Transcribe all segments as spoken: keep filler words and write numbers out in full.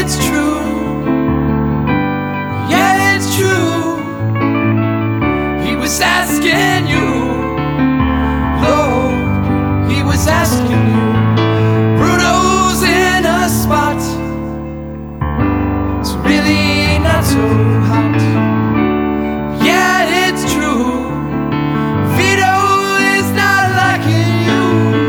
it's true. Yeah, it's true. He was asking you, Lord, he was asking you. Bruno's in a spot, it's really not so hot. Yeah, it's true. Vito is not liking you.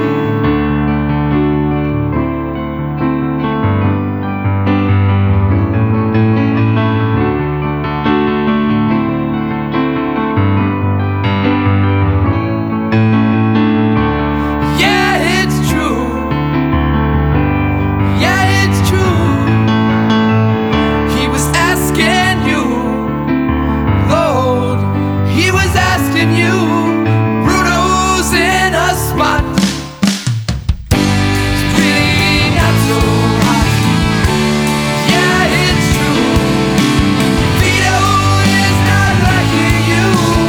Yeah, it's true. Yeah, it's true. He was asking you, Lord, he was asking you. Bruno's in a spot, it's really not so hot. Yeah, it's true. Vito is not liking you.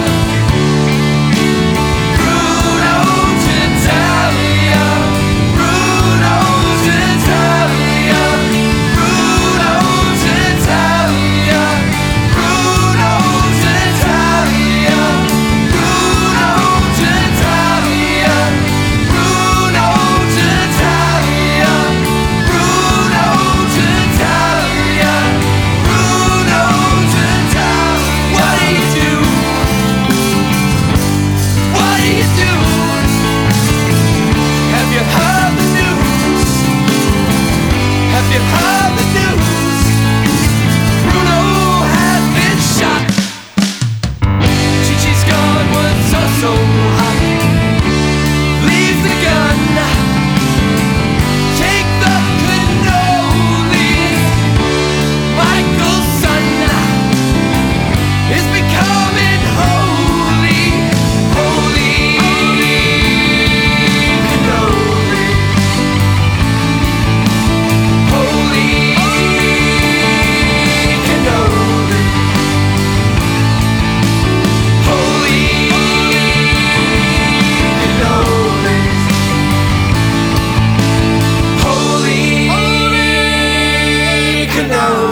Bruno Gentalia, Bruno Gentalia, Bruno Gentalia, Bruno Gentalia, Bruno Gentalia, Bruno Gentalia, Bruno Gentalia, Bruno Gentalia. What do you do? What do you do? Have you heard the news? Have you heard the news? Bruno has been shot. Chi-Chi's gun was so, so hot. Leave the gun, take the cannoli. Michael's son is becoming holy, holy cannoli, holy cannoli, holy cannolis, holy cannoli.